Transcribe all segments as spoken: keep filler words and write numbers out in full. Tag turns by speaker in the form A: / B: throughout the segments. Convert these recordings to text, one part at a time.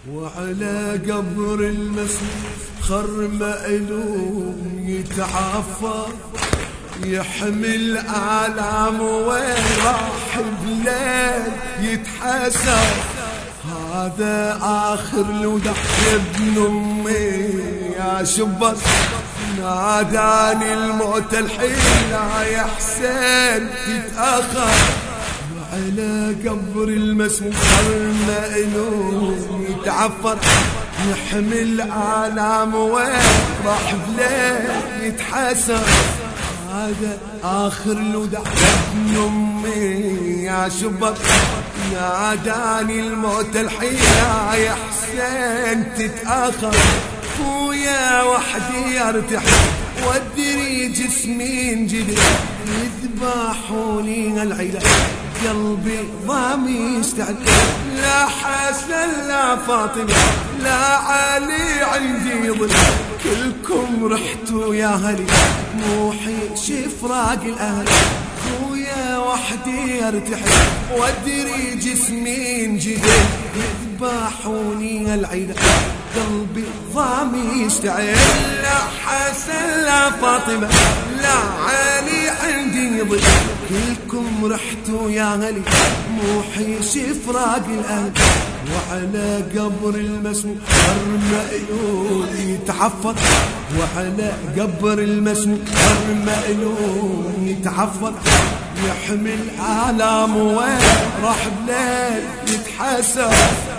A: وعلى قبر المسلم خر مألوم يتعفر، يحمل آلام وين راح بليل يتحسر. هذا آخر الوداع يا ابن أمي يا شبر، ناداني الموت الحين لا يا حسين تتأخر. وعلى قبر المسموم خر مألوم يتعفر، يحمل آلام وين راح بليل يتحسر. هذا آخر الوداع يا ابن أمي يا شبر، ناداني الموت الحين يا حسين تتأخر. ويا وحدي ارتاح وادري جسمي انجلي، يذبحوني العيلة قلبي ضامي يستعد. لا حسن لا فاطمة لا علي عندي ظل، كلكم رحتوا يا هلي موحي شفراق الأهل. ويا وحدي ارتاح وادري جسمي انجلي، يذبحوني العيلة قلبي ضامي يشتعل. لا حسن لا فاطمة لا علي عندي ظل، كلكم رحتوا يا هلي موحي شفراق الأهل. وعلى قبر المسموم خر مألوم يتعفر، وعلى قبر المسموم خر مألوم يتعفر، يحمل آلام وين راح بليل يتحسر.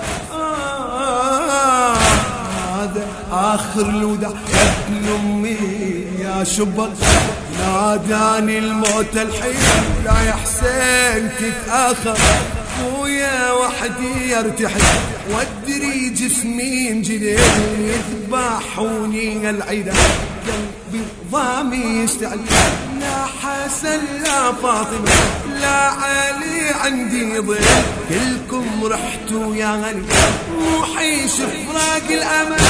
A: آه هذا آخر الوداع يا ابن أمي يا شبر، ناداني الموت الحين لا يا حسين تتأخر. ويا وحدي ارتاح وادري جسمي انجلي، يذبحوني العيلة قلبي ضامي يشتعل. لا حسن لا فاطمة لا علي عندي ظل، كلكم رحتوا يا غني موحي شفراق الأمل.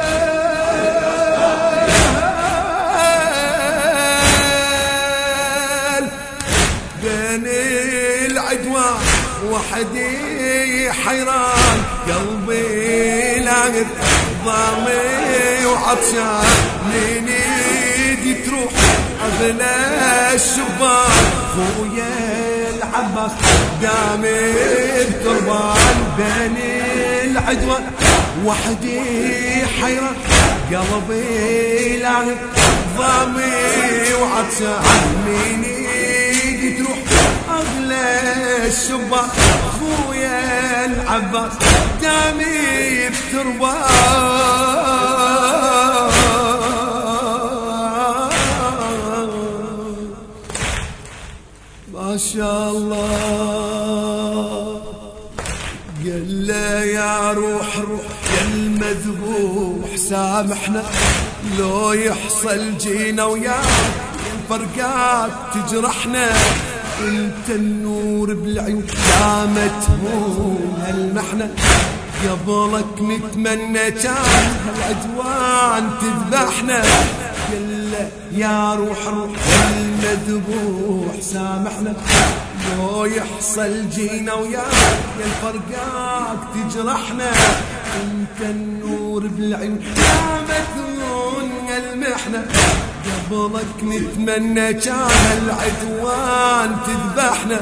A: بين العدوان وحدي حيران، قلبي لاقد ضامي وعطشان، من ايدي تروح اغلى الشبان. خويا العباس دامي بتربان، بين العدوان وحدي حيران، قلبي لاقد ضامي وعطشان، من ايدي تروح أغلى الشبان. خويا العباس دامي بتربان. ما شاء الله. قال له يا روح روح يا المذبوح سامحنا، لو يحصل جينا وياك الفرقات تجرحنا. انت النور بالعيون يا متهون هالمحنة، قبلك نتمنى كان هالعدوان تذبحنا. قل يا روح روح المذبوح سامحنا، لو يحصل جينا وياك يا الفرقاك تجرحنا. انت النور بالعيون يا متهون هالمحنة، قبلك نتمنى كان العدوان تذبحنا.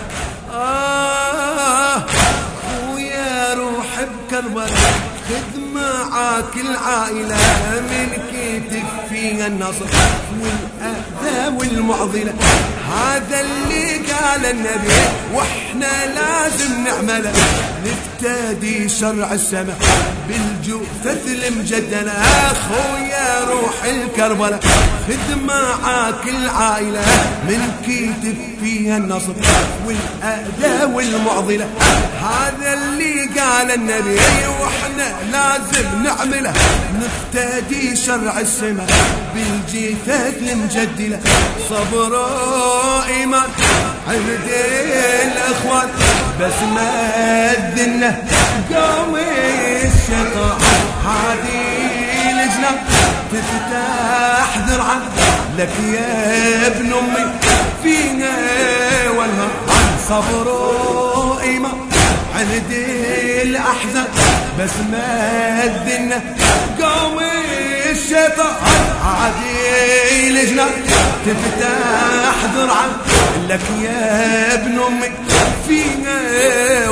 A: آه ويا روح بكربلاء خذ معاك العائلة، من كتف فيها النصر والأذى والمعضلة. هذا اللي قال النبي واحنا لازم نعمله، نفتدي شرع السماء بالجثث المجدلة. خويا روح الكربلاء خذ معاك العائلة، من كتف فيها النصر والأذى والمعضلة. هذا اللي قال النبي واحنا لازم نعمله، نفتدي شرع السماء بالجثث المجدلة. صبر وإيمان عند الأخوان، بس ما الذنة قوم الشيطان. هذه لجنة تفتح ذرعا لك يا ابن أمي فينا والهران. صبر وإيمان عند الأحزان، بس مدنا قوم الشيطان عادي لجنا تفتح ذرعه لك يا ابن امي فينا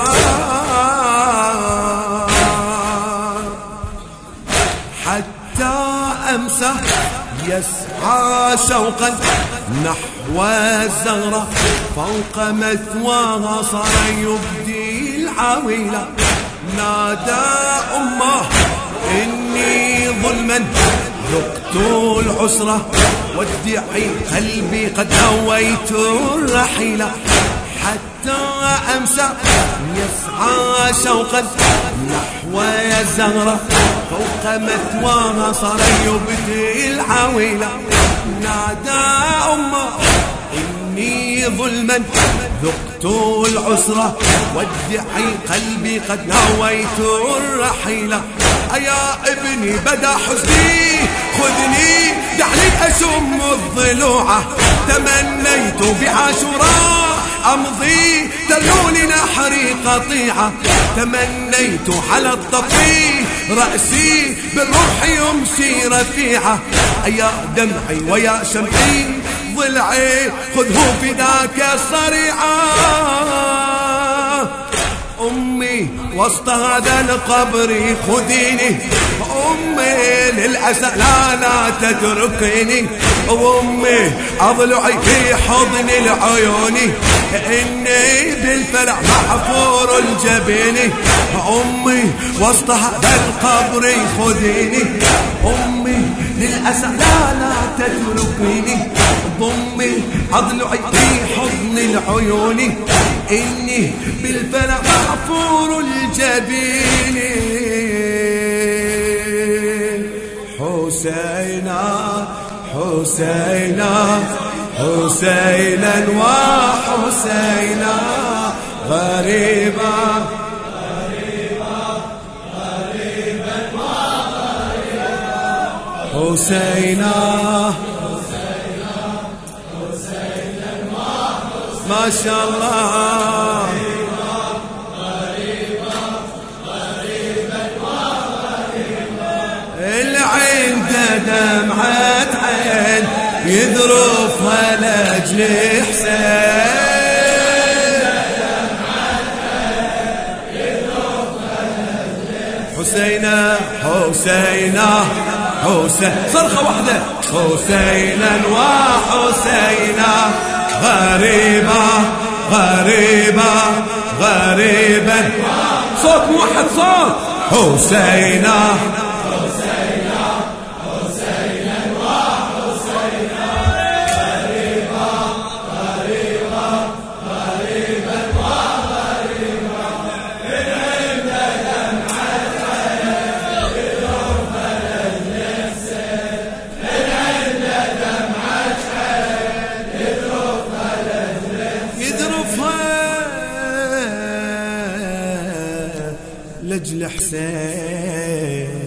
A: والهار حتى امسى يسعى شوقا نحو الزهرة فوق مثواها صار يبدي العويلة نادى أمه إني ظلما ذقت العسرة وادعي قلبي قد هويت الرحيلة حتى أمسى يسعى شوقا نحو الزهرة فوق مثواها صار يبدي العويلة نادى أمه إني ظلما ذقت العسرة وادعي قلبي قد هويت الرحيلة أيا ابني بدا حزني خذني دعني أشم الضلوعة تمنيت بعاشوراء أمضي تلوني نحري قطيعة تمنيت على الطفي رأسي بالروح يمشي رفيعة أيا دمعي ويا شمعي ضلعي خذه فداك صريعة أمي وسط هذا القبر خذيني أمي للأسى لا لا تتركيني أمي أضلعي في حضن العيون إني بالفلع محفور الجبين أمي وسط هذا القبر خذيني أمي للأسى لا لا تتركيني ضمي أضلعي في حضن العيون إني بالفلع محفور الجبين حسينا حسينا حسينا وحسينا غريبا غريبا غريبا وغريبا حسينا حسينا حسينا وحسينا ما شاء الله العين دمعة عين يذرفها لأجل حسين حسينا حسينا حسين صرخة واحدة حسينا وحسينا غريبة غريبة غريبة صوت موحد صوت حسينا لأجل حسين